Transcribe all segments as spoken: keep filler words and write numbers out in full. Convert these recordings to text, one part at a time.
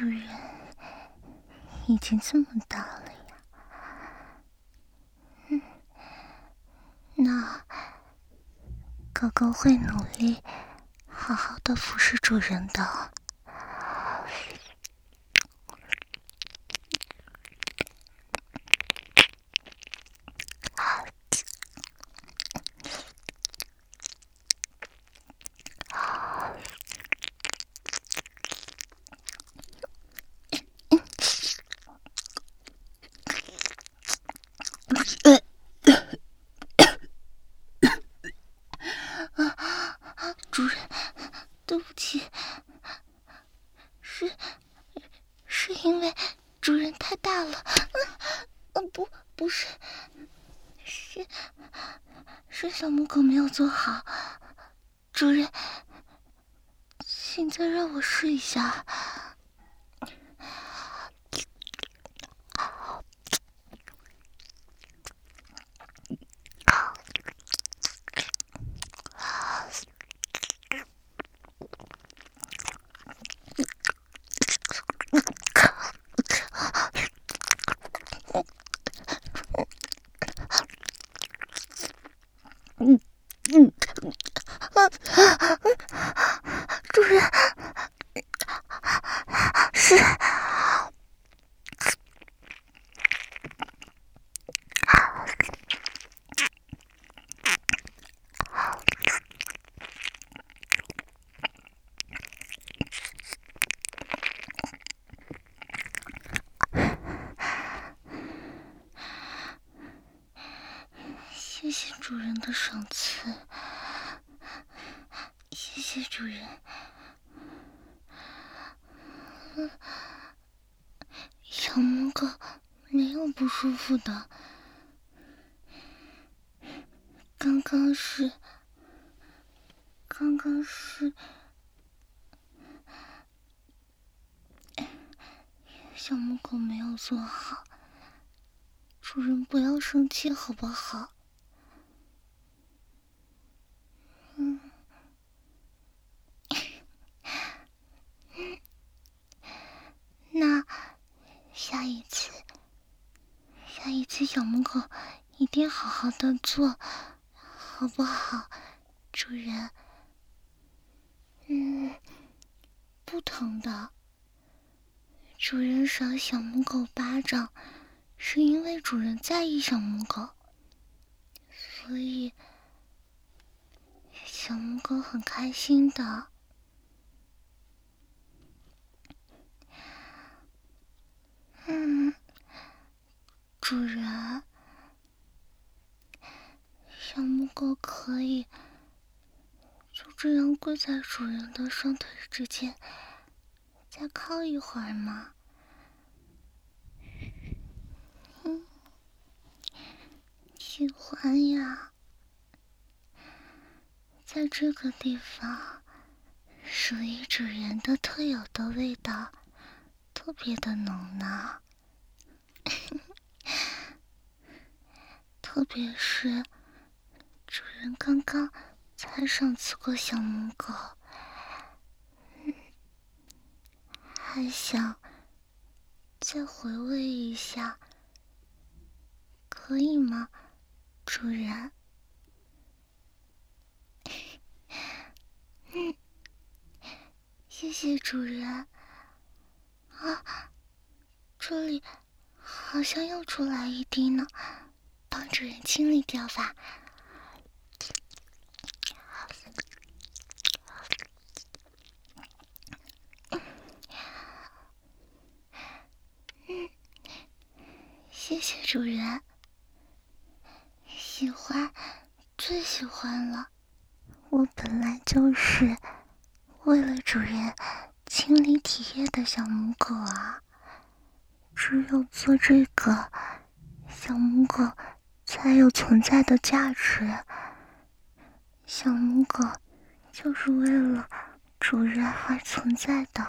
主人已经这么大了呀，嗯，那狗狗会努力好好的服侍主人的。主人，对不起，是是因为主人太大了，嗯，不，不是，是是小母狗没有做好，主人，请再让我试一下。嗯嗯啊啊！主人，是谢谢主人的赏赐，谢谢主人。嗯，小母狗没有不舒服的，刚刚是，刚刚是，小母狗没有做好，主人不要生气好不好？嗯。那下一次，下一次小母狗一定好好的做，好不好，主人？嗯，不疼的。主人赏小母狗巴掌，是因为主人在意小母狗，所以小母狗很开心的。嗯，主人，小母狗可以就这样跪在主人的双腿之间，再靠一会儿吗？嗯，喜欢呀。在这个地方，属于主人的特有的味道，特别的浓呢。特别是主人刚刚才赏赐过小母狗，嗯，还想再回味一下，可以吗，主人？嗯，谢谢主人。啊，这里好像又出来一滴呢，帮主人清理掉吧。嗯，谢谢主人。喜欢，最喜欢了。我本来就是为了主人清理体液的小母狗啊，只有做这个，小母狗才有存在的价值。小母狗就是为了主人而存在的，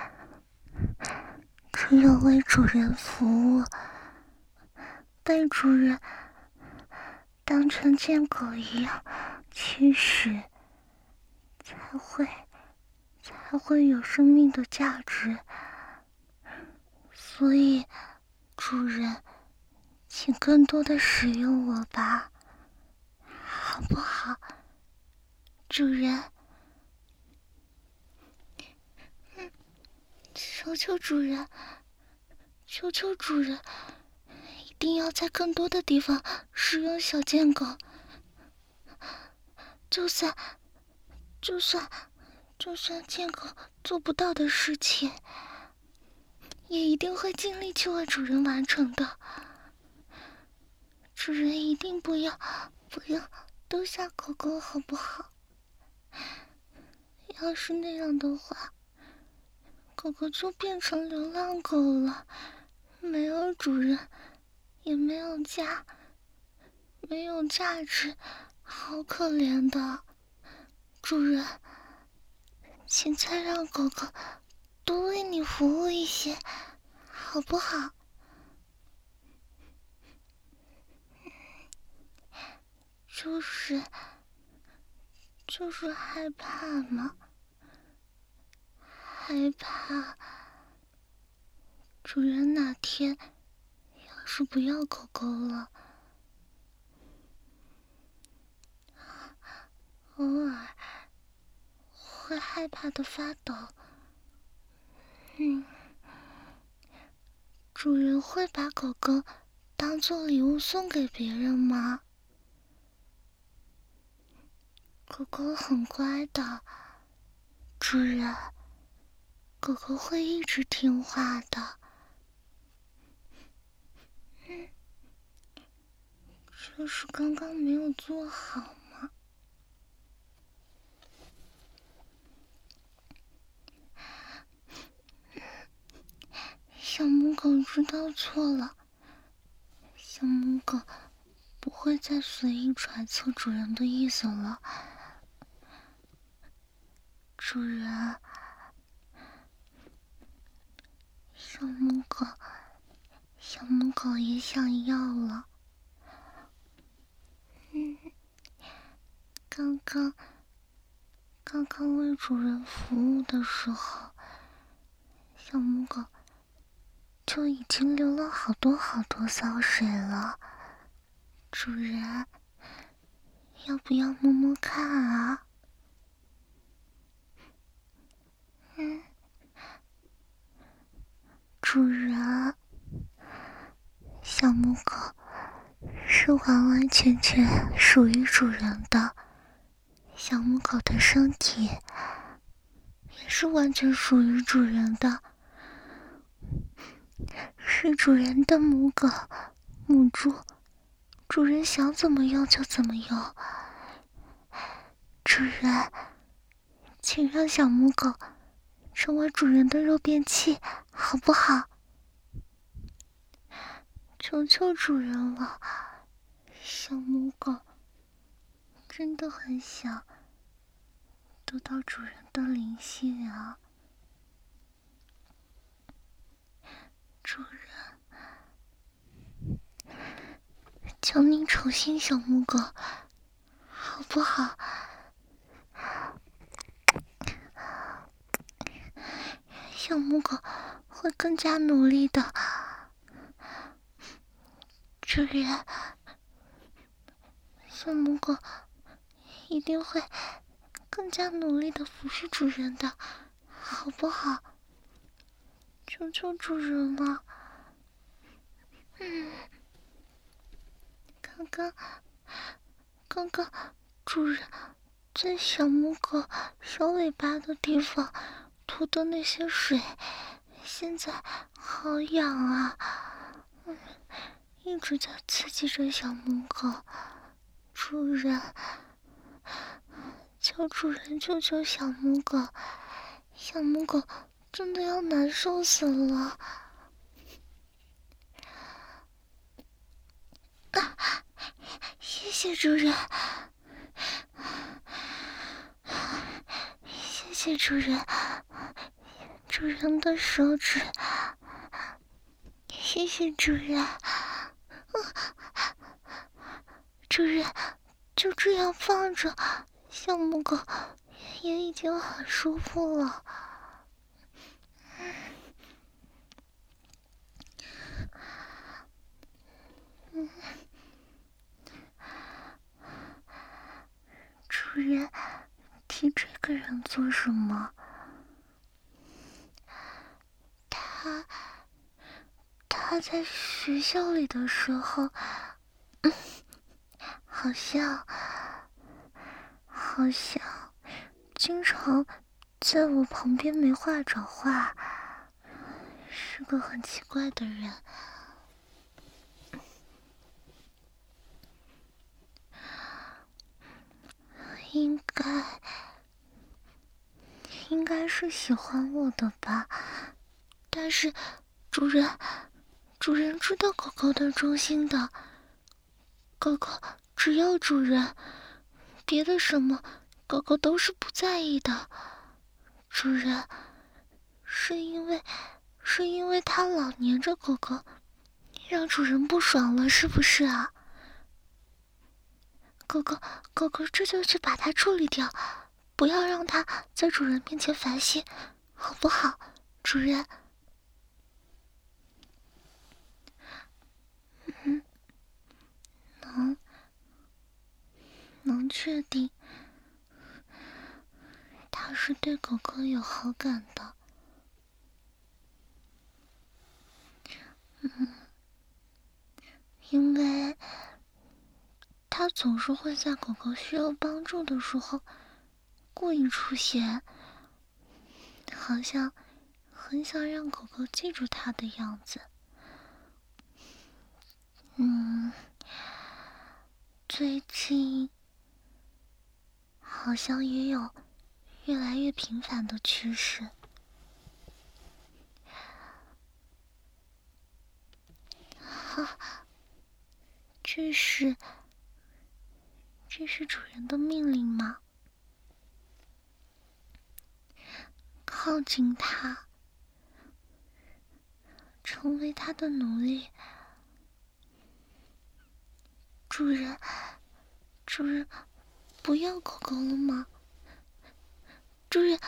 只有为主人服务，被主人当成贱狗一样驱使，才会才会有生命的价值。 所以，主人，请更多的使用我吧，好不好？主人，嗯，求求主人，求求主人，一定要在更多的地方使用小贱狗。就算，就算，就算贱狗做不到的事情，也一定会尽力去为主人完成的。主人一定不要，不要丢下狗狗，好不好？要是那样的话，狗狗就变成流浪狗了，没有主人，也没有家，没有价值，好可怜的。主人，请再让狗狗多为你服务一些，好不好？就是，就是害怕嘛，害怕主人哪天要是不要狗狗了，偶尔会害怕的发抖。嗯，主人会把狗狗当做礼物送给别人吗？狗狗很乖的，主人，狗狗会一直听话的。嗯，就是刚刚没有做好吗？小母狗知道错了，小母狗不会再随意揣测主人的意思了。主人，小母狗，小母狗也想要了。嗯，刚刚，刚刚为主人服务的时候，小母狗就已经流了好多好多骚水了。主人，要不要摸摸看啊？嗯，主人，小母狗是完完全全属于主人的，小母狗的身体也是完全属于主人的，是主人的母狗、母猪，主人想怎么用就怎么用。主人，请让小母狗成为主人的肉便器，好不好？求求主人了，小母狗真的很想得到主人的灵性啊！主人，求你宠幸小母狗，好不好？小母狗会更加努力的。主人，小母狗一定会更加努力的服侍主人的，好不好？求求主人了。嗯，刚刚，刚刚主人在小母狗小尾巴的地方涂的那些水，现在好痒啊！嗯，一直在刺激着小母狗。主人，求主人救救小母狗，小母狗真的要难受死了。啊，谢谢主人，谢谢主人，主人的手指，谢谢主人。主人就这样放着，小母狗也已经很舒服了。 你这个人做什么？他他在学校里的时候，嗯，好像好像经常在我旁边没话找话，是个很奇怪的人。应该应该是喜欢我的吧，但是主人主人知道狗狗的忠心的，狗狗只要主人，别的什么狗狗都是不在意的。主人是因为是因为他老黏着狗狗，让主人不爽了，是不是啊？狗狗狗狗这就去把它处理掉，不要让它在主人面前烦心，好不好，主人？嗯，能能确定他是对狗狗有好感的。嗯，因为他总是会在狗狗需要帮助的时候故意出现，好像很想让狗狗记住他的样子。嗯，最近好像也有越来越频繁的趋势。啊，这是这是主人的命令吗？靠近他，成为他的奴隶。主人，主人，不要狗狗了吗？主人，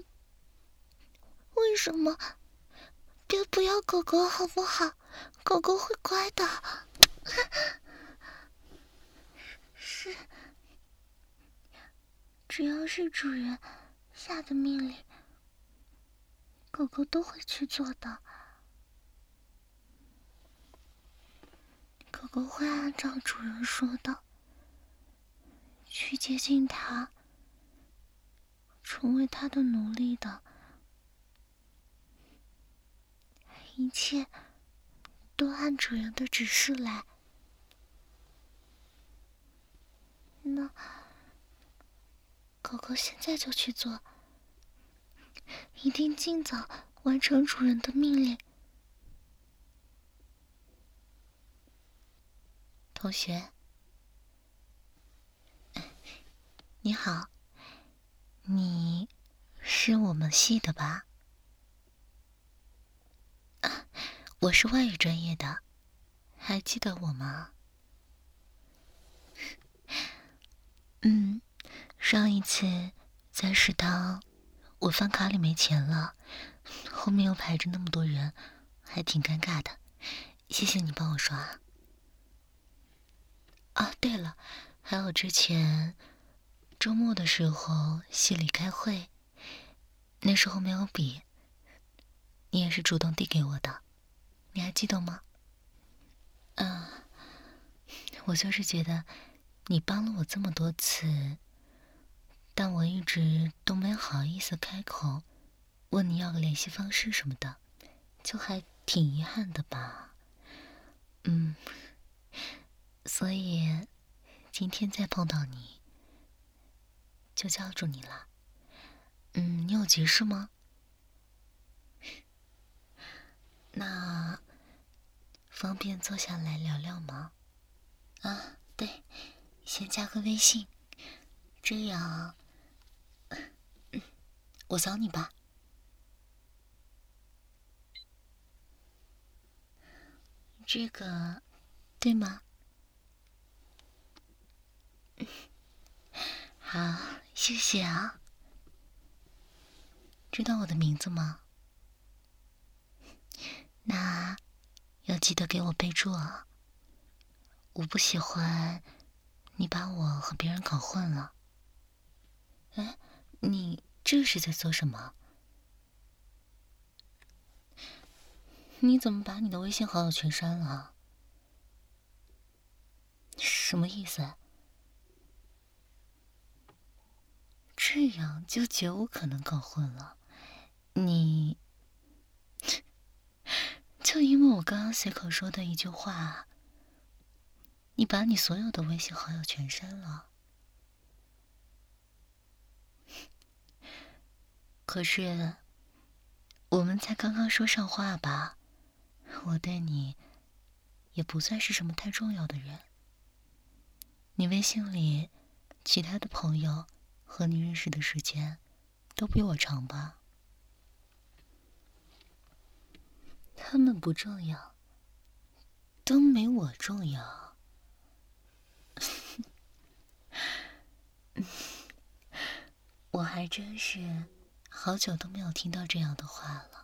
为什么？别不要狗狗好不好？狗狗会乖的。是，只要是主人下的命令，狗狗都会去做的。狗狗会按照主人说的去接近它，成为它的奴隶的。一切都按主人的指示来。那狗狗现在就去做，一定尽早完成主人的命令。同学，你好，你是我们系的吧？啊，我是外语专业的，还记得我吗？嗯，上一次在食堂，我饭卡里没钱了，后面又排着那么多人，还挺尴尬的。谢谢你帮我刷。啊，对了，还有之前周末的时候系里开会，那时候没有笔，你也是主动递给我的，你还记得吗？嗯，我就是觉得你帮了我这么多次，但我一直都没好意思开口问你要个联系方式什么的，就还挺遗憾的吧。嗯，所以今天再碰到你就叫住你了。嗯，你有急事吗？那方便坐下来聊聊吗？啊，对，先加个微信，这样我扫你吧。这个对吗？好，谢谢啊。知道我的名字吗？那要记得给我备注啊，我不喜欢你把我和别人搞混了。哎， 你这是在做什么？你怎么把你的微信好友全删了？什么意思？这样就绝无可能搞混了。你，就因为我刚刚随口说的一句话，你把你所有的微信好友全删了？可是，我们才刚刚说上话吧？我对你也不算是什么太重要的人。你微信里其他的朋友和你认识的时间都比我长吧？他们不重要，都没我重要。我还真是好久都没有听到这样的话了。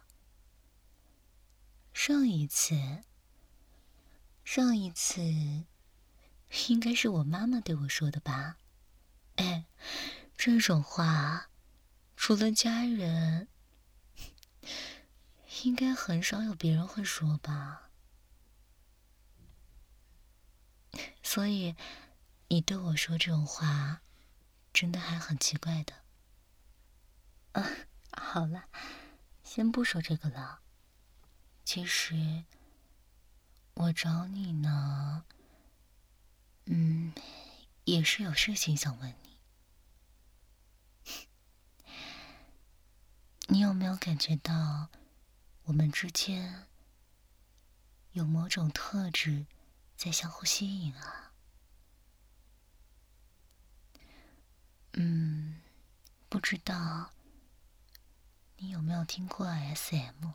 上一次，上一次，应该是我妈妈对我说的吧？哎，这种话，除了家人，应该很少有别人会说吧？所以，你对我说这种话，真的还很奇怪的。啊，好了，先不说这个了。其实，我找你呢，嗯，也是有事情想问你。你有没有感觉到，我们之间有某种特质在相互吸引啊？嗯，不知道你有没有听过 S M？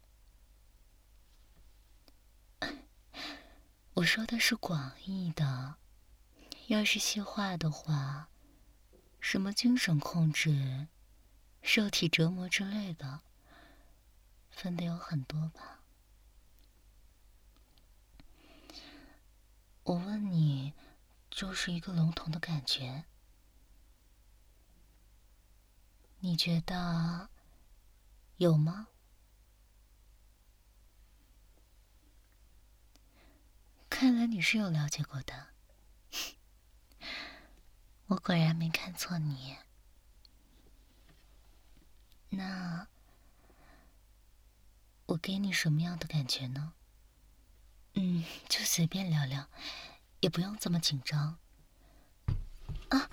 我说的是广义的，要是细化的话，什么精神控制、肉体折磨之类的，分的有很多吧。我问你，就是一个笼统的感觉，你觉得有吗？看来你是有了解过的，我果然没看错你。那我给你什么样的感觉呢？嗯，就随便聊聊，也不用这么紧张。啊，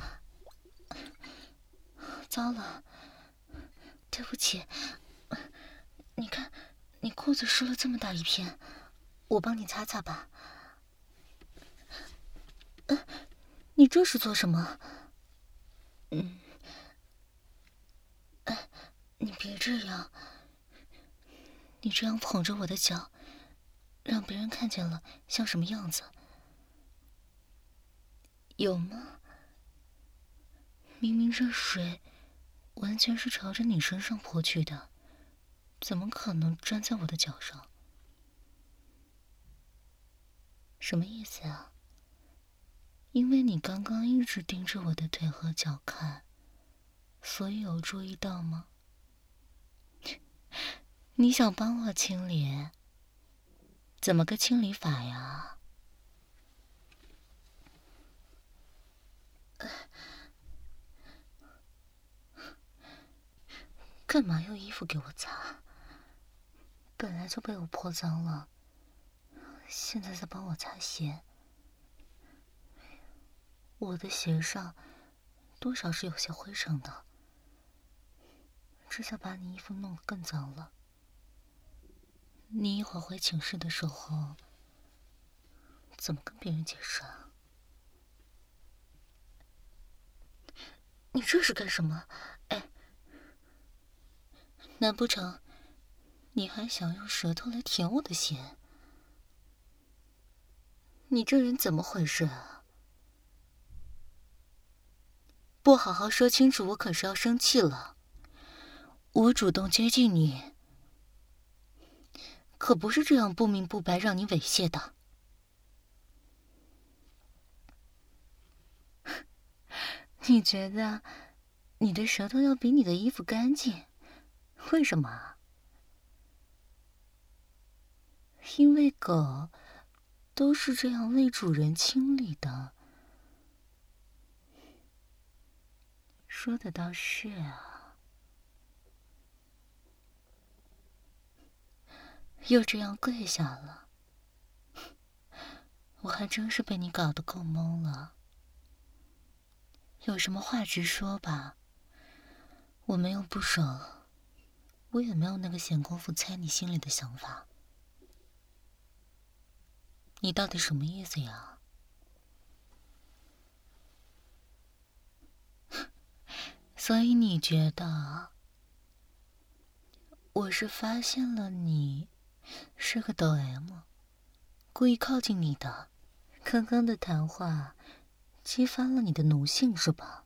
糟了，对不起。你看，你裤子湿了这么大一片，我帮你擦擦吧。呃，你这是做什么？嗯，哎，你别这样，你这样捧着我的脚，让别人看见了像什么样子？有吗？明明这水完全是朝着你身上泼去的，怎么可能粘在我的脚上？什么意思啊？因为你刚刚一直盯着我的腿和脚看，所以有注意到吗？你想帮我清理？怎么个清理法呀？干嘛用衣服给我擦？本来就被我泼脏了，现在再帮我擦鞋。我的鞋上多少是有些灰尘的，这下把你衣服弄得更脏了。你一会儿回寝室的时候，怎么跟别人解释啊？你这是干什么？哎，难不成你还想用舌头来舔我的鞋？你这人怎么回事啊？不好好说清楚，我可是要生气了。我主动接近你，可不是这样不明不白让你猥亵的。你觉得你的舌头要比你的衣服干净，为什么啊？因为狗都是这样为主人清理的。说的倒是啊，又这样跪下了，我还真是被你搞得够懵了。有什么话直说吧，我没有不爽，我也没有那个闲工夫猜你心里的想法。你到底什么意思呀？所以你觉得我是发现了你是个抖 M， 故意靠近你的？刚刚的谈话激发了你的奴性是吧？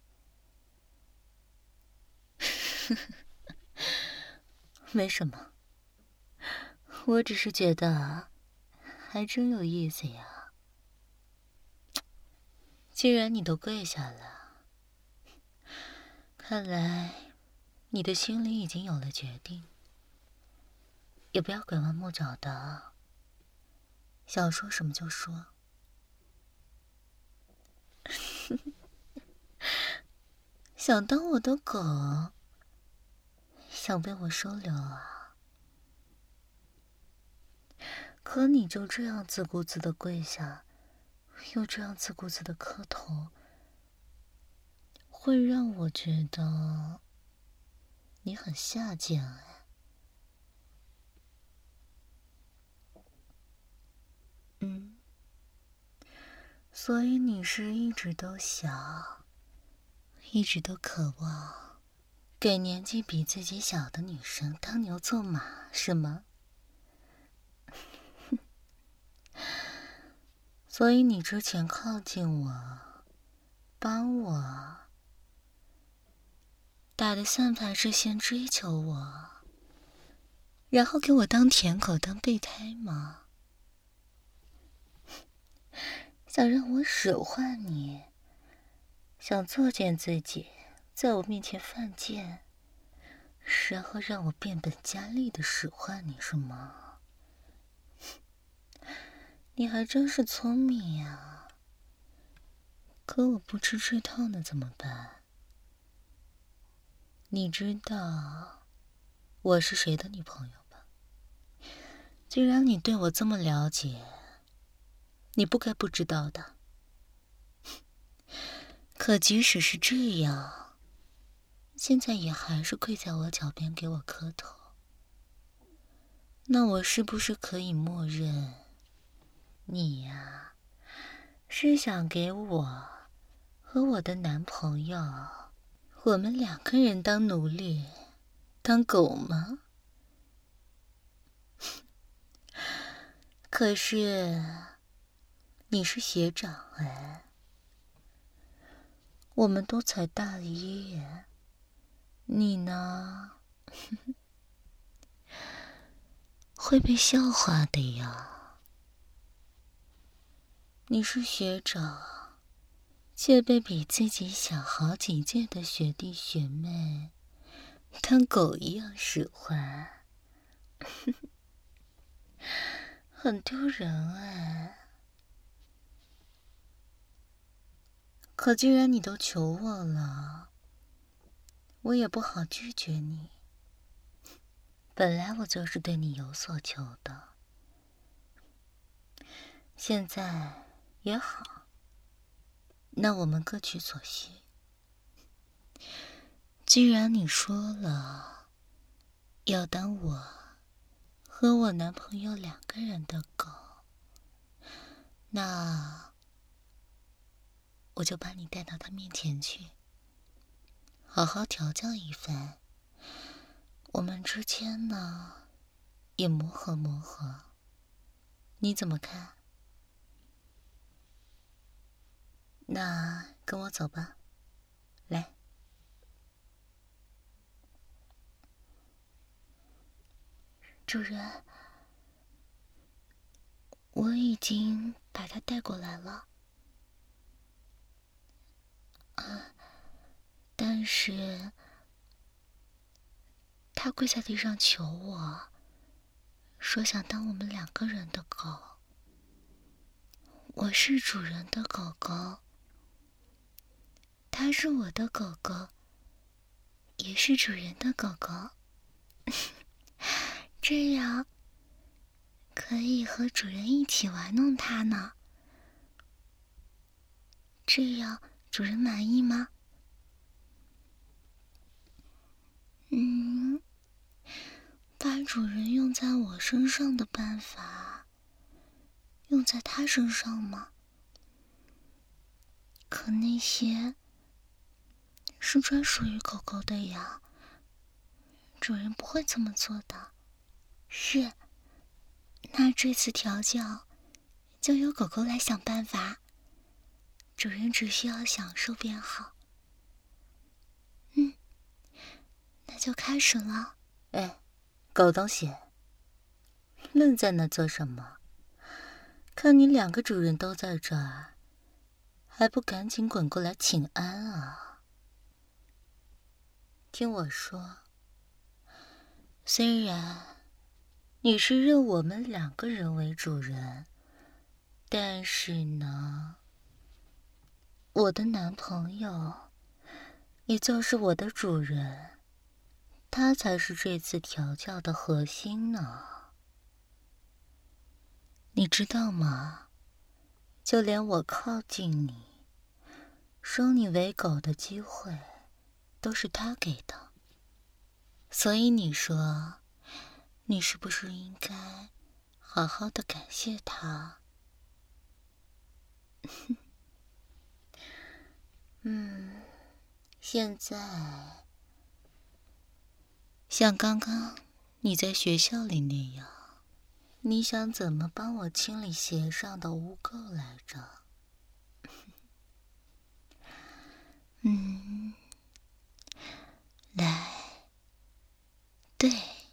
没什么，我只是觉得还真有意思呀。既然你都跪下了，看来你的心里已经有了决定，也不要拐弯抹角的，想说什么就说。想当我的狗，想被我收留啊？可你就这样自顾自的跪下，又这样自顾自的磕头，会让我觉得你很下贱哎。嗯，所以你是一直都想，一直都渴望给年纪比自己小的女生当牛做马，是吗？所以你之前靠近我，帮我打的算盘是先追求我，然后给我当舔狗当备胎吗？想让我使唤你，想作践自己，在我面前犯贱，然后让我变本加厉的使唤你是吗？你还真是聪明呀。可我不吃这套呢，怎么办？你知道我是谁的女朋友吧？既然你对我这么了解，你不该不知道的。可即使是这样，现在也还是跪在我脚边给我磕头。那我是不是可以默认，你呀，是想给我和我的男朋友，我们两个人当奴隶，当狗吗？可是你是学长哎，我们都才大一，你呢？会被笑话的呀。你是学长，却被比自己小好几届的学弟学妹当狗一样使唤，很丢人哎。可既然你都求我了，我也不好拒绝你。本来我就是对你有所求的，现在也好，那我们各取所需。既然你说了要当我和我男朋友两个人的狗，那我就把你带到他面前去，好好调教一番。我们之间呢，也磨合磨合，你怎么看？那跟我走吧，来。主人，我已经把他带过来了。啊，但但是他跪在地上求我，说想当我们两个人的狗。我是主人的狗狗，他是我的狗狗，也是主人的狗狗。这样可以和主人一起玩弄它呢。这样主人满意吗？嗯，把主人用在我身上的办法，用在他身上吗？可那些是专属于狗狗的呀，主人不会这么做的。是，那这次调教就由狗狗来想办法，主人只需要享受便好。嗯，那就开始了。 哎，狗东西，愣在那做什么？看你两个主人都在这儿，还不赶紧滚过来请安啊！听我说，虽然你是认我们两个人为主人，但是呢，我的男朋友，也就是我的主人，他才是这次调教的核心呢。你知道吗？就连我靠近你，收你为狗的机会，都是他给的。所以你说，你是不是应该好好的感谢他？嗯，现在像刚刚你在学校里那样，你想怎么帮我清理鞋上的污垢来着？ 嗯，来，对，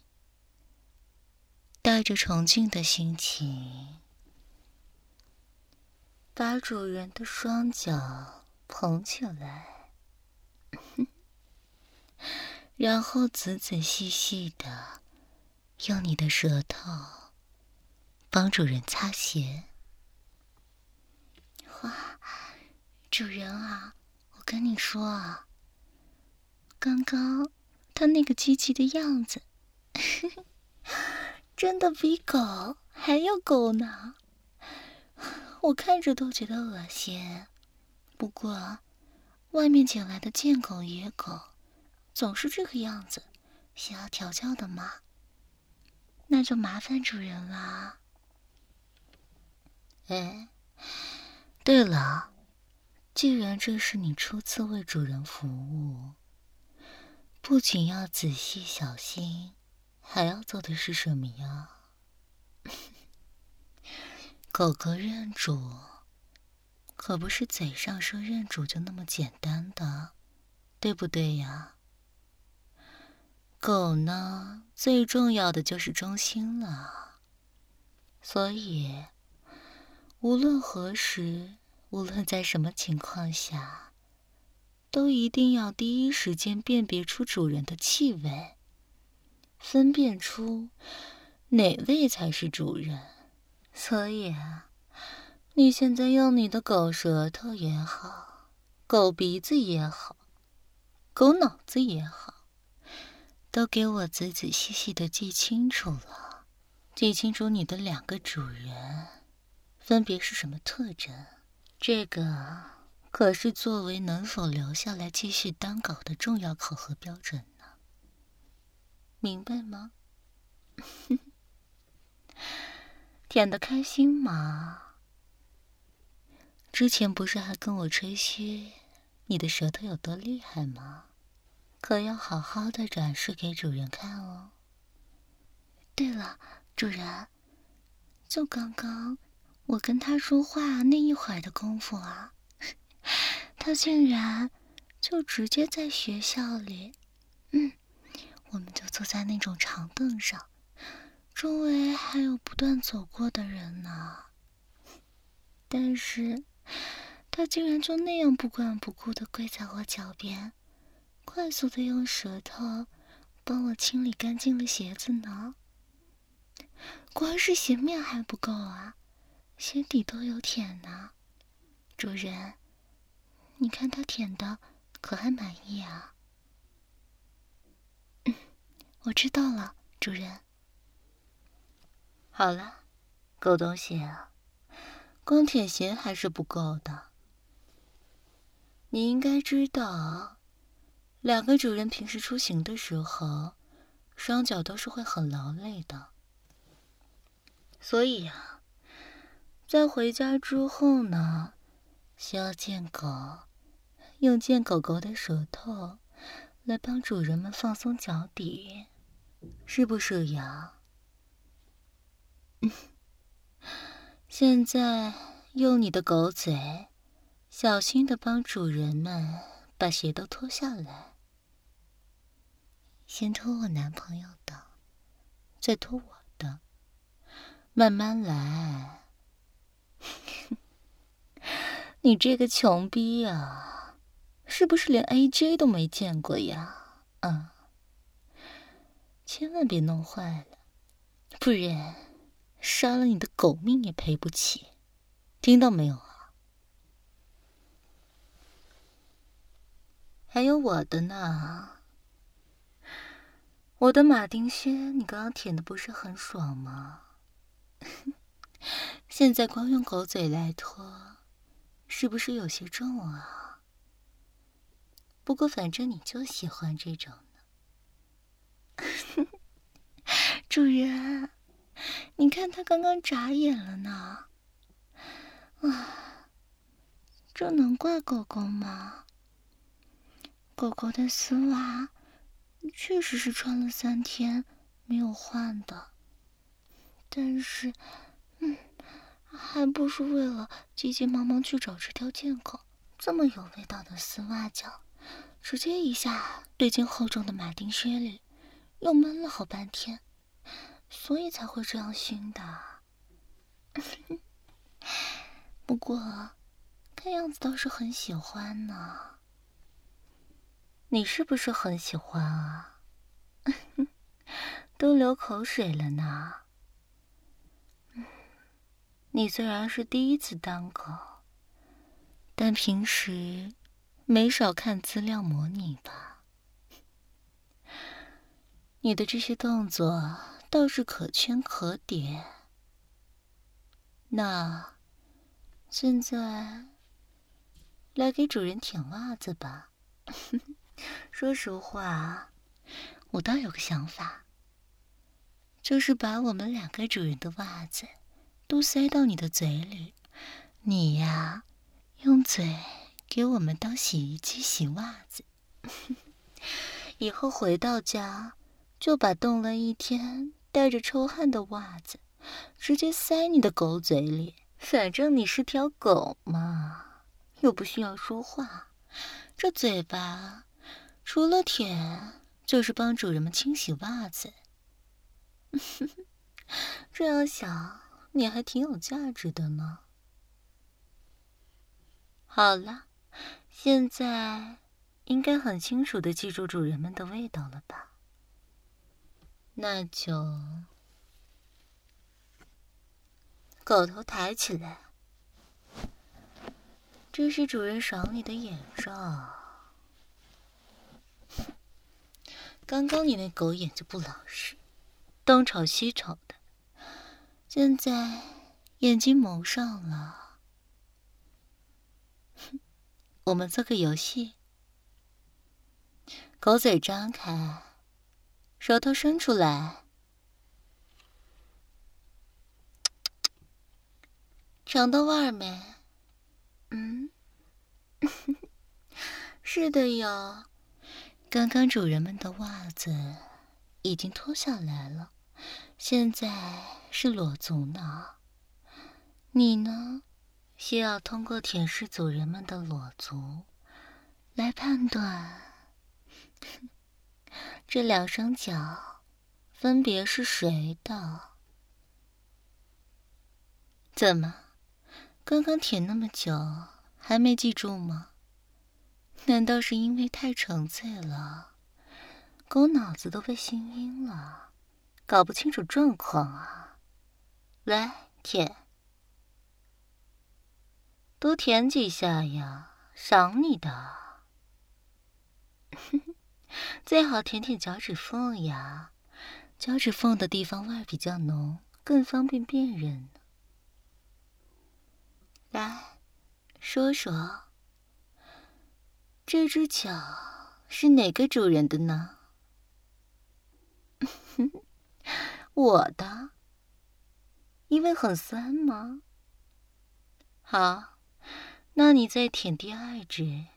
带着崇敬的心情， 把主人的双脚捧起来，然后仔仔细细的用你的舌头帮主人擦鞋。 哇，主人啊，我跟你说啊，刚刚他那个鸡鸡的样子，真的比狗还要狗呢，我看着都觉得恶心。不过，外面捡来的贱狗野狗，总是这个样子，需要调教的嘛，那就麻烦主人啦。 哎，对了，既然这是你初次为主人服务，不仅要仔细小心，还要做的是什么呀？狗狗认主，可不是嘴上说认主就那么简单的，对不对呀？狗呢，最重要的就是忠心了。所以，无论何时，无论在什么情况下，都一定要第一时间辨别出主人的气味，分辨出哪位才是主人。所以啊，你现在用你的狗舌头也好，狗鼻子也好，狗脑子也好，都给我仔仔细细的记清楚了，记清楚你的两个主人分别是什么特征。这个可是作为能否留下来继续当狗的重要考核标准呢，明白吗？舔得开心吗？之前不是还跟我吹嘘你的舌头有多厉害吗？可要好好的展示给主人看哦。 对了，主人，就刚刚我跟他说话那一会儿的功夫啊，他竟然就直接在学校里，嗯，我们就坐在那种长凳上，周围还有不断走过的人呢，但是他竟然就那样不管不顾地跪在我脚边， 快速的用舌头帮我清理干净了鞋子呢。光是鞋面还不够啊，鞋底都有舔呢。主人，你看他舔的可还满意啊？嗯，我知道了，主人。 好了，狗东西啊，光舔鞋还是不够的。你应该知道，两个主人平时出行的时候，双脚都是会很劳累的。所以啊，在回家之后呢，需要见狗，用见狗狗的舌头来帮主人们放松脚底，是不是呀？嗯，现在用你的狗嘴，小心的帮主人们把鞋都脱下来。先脱我男朋友的，再脱我的，慢慢来。你这个穷逼呀，是不是连 A J 都没见过呀？啊，千万别弄坏了，不然杀了你的狗命也赔不起，听到没有啊？还有我的呢，我的马丁靴，你刚刚舔的不是很爽吗？现在光用狗嘴来脱，是不是有些重啊？不过反正你就喜欢这种的。 主人，你看他刚刚眨眼了呢。啊，这能怪狗狗吗？狗狗的丝袜确实是穿了三天没有换的，但是，嗯，还不是为了急急忙忙去找这条贱狗，这么有味道的丝袜脚，直接一下堆进厚重的马丁靴里，又闷了好半天，所以才会这样熏的。不过，看样子倒是很喜欢呢。 你是不是很喜欢啊？都流口水了呢。你虽然是第一次当狗，但平时没少看资料模拟吧？你的这些动作倒是可圈可点。那现在来给主人舔袜子吧。说实话，我倒有个想法，就是把我们两个主人的袜子都塞到你的嘴里，你呀，用嘴给我们当洗衣机洗袜子。以后回到家，就把冻了一天、带着臭汗的袜子直接塞你的狗嘴里，反正你是条狗嘛，又不需要说话，这嘴巴除了舔，就是帮主人们清洗袜子。这样想，你还挺有价值的呢。好了，现在应该很清楚地记住主人们的味道了吧？那就狗头抬起来，这是主人赏你的眼罩。刚刚你那狗眼就不老实，东瞅西瞅的，现在眼睛蒙上了。我们做个游戏，狗嘴张开，舌头伸出来，尝到味儿没？嗯，是的哟。刚刚主人们的袜子已经脱下来了，现在是裸足呢。你呢，需要通过舔舐主人们的裸足来判断这两双脚分别是谁的。怎么，刚刚舔那么久还没记住吗？ 难道是因为太沉醉了，狗脑子都被熏晕了，搞不清楚状况啊？来，舔，多舔几下呀，赏你的。最好舔舔脚趾缝呀，脚趾缝的地方味儿比较浓，更方便辨认。来，说说，这只脚是哪个主人的呢？我的。因为很酸吗？好，那你再舔第二只。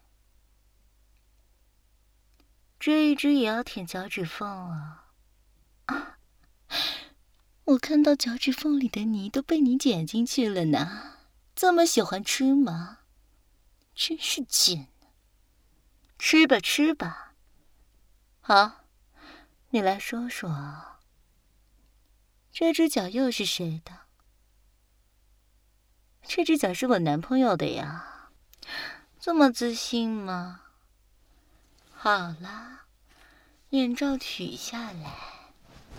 这一只也要舔脚趾缝啊！啊，我看到脚趾缝里的泥都被你捡进去了呢，这么喜欢吃吗？真是贱！吃吧吃吧。好，你来说说，这只脚又是谁的？这只脚是我男朋友的呀，这么自信吗？好啦，眼罩取下来。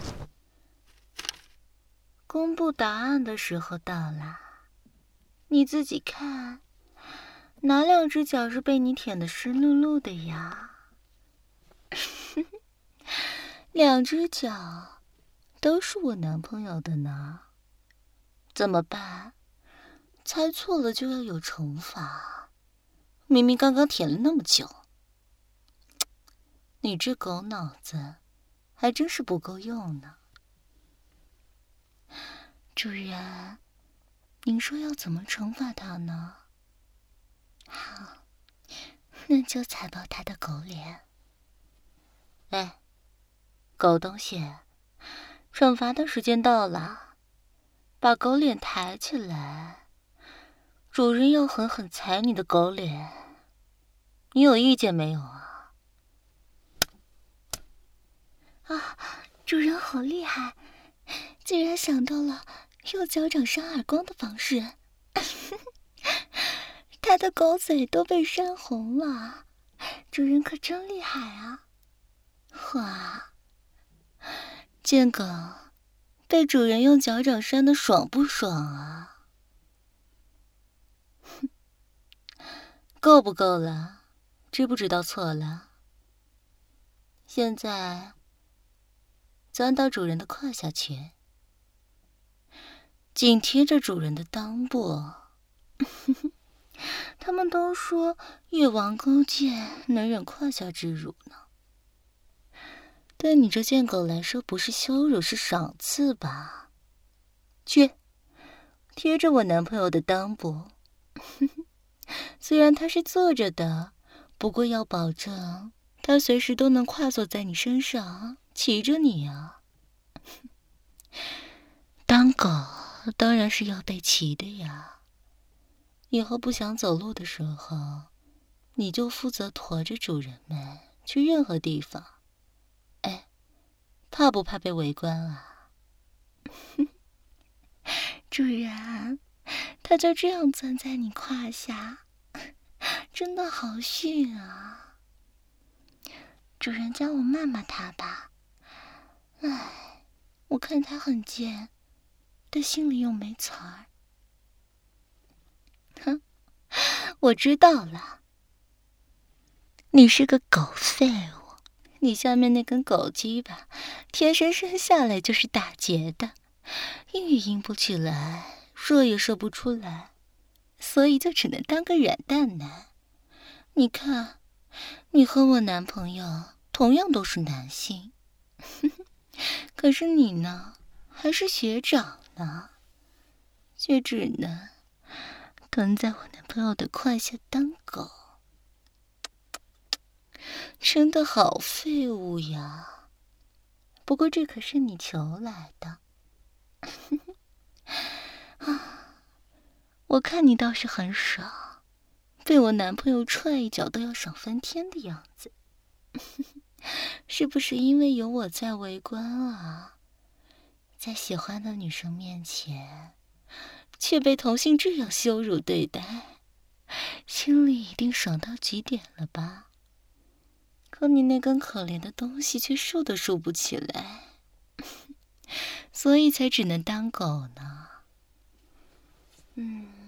公布答案的时候到啦，你自己看，哪两只脚是被你舔得湿漉漉的呀？两只脚都是我男朋友的呢，怎么办？猜错了就要有惩罚，明明刚刚舔了那么久。你这狗脑子还真是不够用呢。主人，您说要怎么惩罚他呢？好，那就踩爆他的狗脸。哎，狗东西，惩罚的时间到了，把狗脸抬起来，主人要狠狠踩你的狗脸，你有意见没有啊？啊，主人好厉害，竟然想到了用脚掌扇耳光的方式。他的狗嘴都被扇红了，主人可真厉害啊！哇，贱狗被主人用脚掌扇的爽不爽啊？够不够了？知不知道错了？现在钻到主人的胯下去，紧贴着主人的裆部。他们都说越王勾践能忍胯下之辱呢，对你这贱狗来说不是羞辱是赏赐吧？去，贴着我男朋友的裆部。虽然他是坐着的，不过要保证他随时都能跨坐在你身上，骑着你啊。当狗当然是要被骑的呀。以后不想走路的时候，你就负责驮着主人们去任何地方。哎，怕不怕被围观啊？主人，他就这样钻在你胯下，真的好逊啊！主人教我骂骂他吧。唉，我看他很贱，但心里又没词儿。哼，我知道了，你是个狗废物，你下面那根狗鸡巴天生生下来就是打结的，硬也硬不起来，射也射不出来，所以就只能当个软蛋男。你看，你和我男朋友同样都是男性，可是你呢，还是学长呢，却只能蹲在我男朋友的胯下当狗，真的好废物呀！不过这可是你求来的。啊，我看你倒是很爽，被我男朋友踹一脚都要爽翻天的样子。是不是因为有我在围观啊？在喜欢的女生面前却被同性这样羞辱对待， 心里一定爽到极点了吧？可你那根可怜的东西却竖都竖不起来，所以才只能当狗呢。嗯，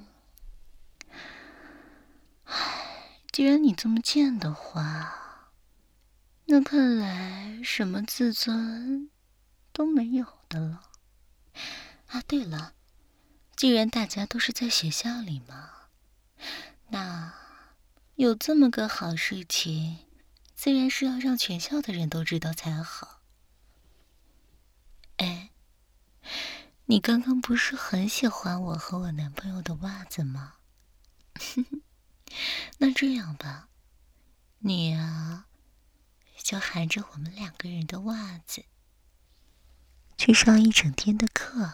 唉，既然你这么贱的话，那看来什么自尊都没有的了。啊，对了，既然大家都是在学校里嘛，那有这么个好事情，自然是要让全校的人都知道才好。哎，你刚刚不是很喜欢我和我男朋友的袜子吗？那这样吧，你呀，就含着我们两个人的袜子去上一整天的课。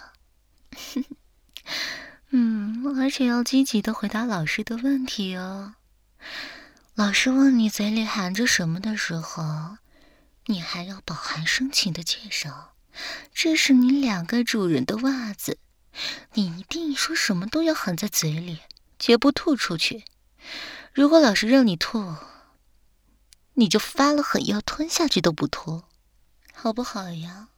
嗯，而且要积极的回答老师的问题哦。老师问你嘴里含着什么的时候，你还要饱含深情的介绍，这是你两个主人的袜子，你一定说什么都要含在嘴里，绝不吐出去。如果老师让你吐，你就发了狠要吞下去都不吐，好不好呀？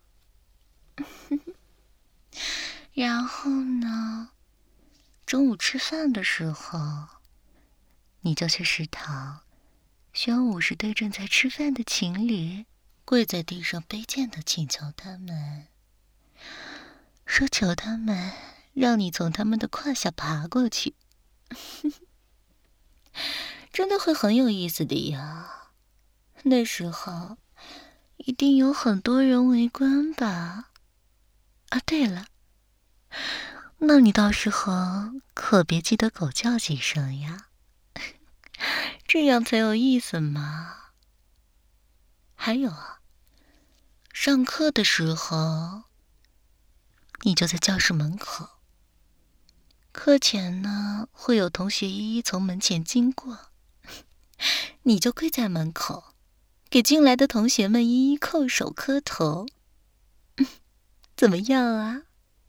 然后呢，中午吃饭的时候，你就去食堂，宣武是对正在吃饭的情侣，跪在地上卑贱的请求他们，说求他们让你从他们的胯下爬过去。真的会很有意思的呀，那时候一定有很多人围观吧。啊，对了，那你到时候可别记得狗叫几声呀，这样才有意思嘛。还有啊，上课的时候，你就在教室门口，课前呢会有同学一一从门前经过，你就跪在门口，给进来的同学们一一叩首磕头，怎么样啊？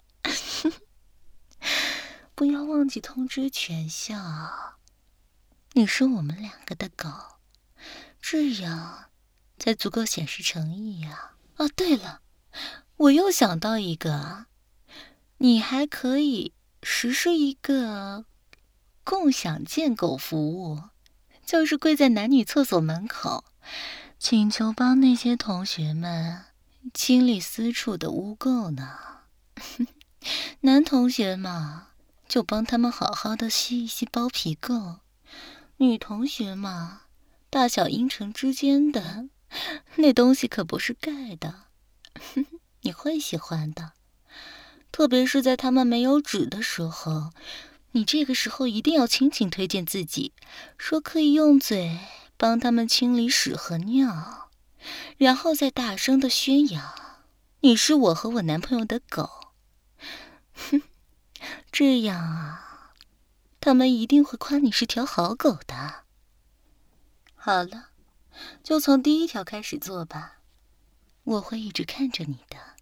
不要忘记通知全校，你是我们两个的狗，这样才足够显示诚意呀。哦，对了，我又想到一个，你还可以实施一个共享见狗服务，就是跪在男女厕所门口，请求帮那些同学们清理私处的污垢呢。男同学嘛，就帮他们好好的吸一吸包皮垢；女同学嘛，大小阴唇之间的那东西可不是盖的，你会喜欢的。特别是在他们没有纸的时候，你这个时候一定要轻轻推荐自己，说可以用嘴帮他们清理屎和尿，然后再大声的宣扬你是我和我男朋友的狗。哼，这样啊，他们一定会夸你是条好狗的。好了，就从第一条开始做吧，我会一直看着你的。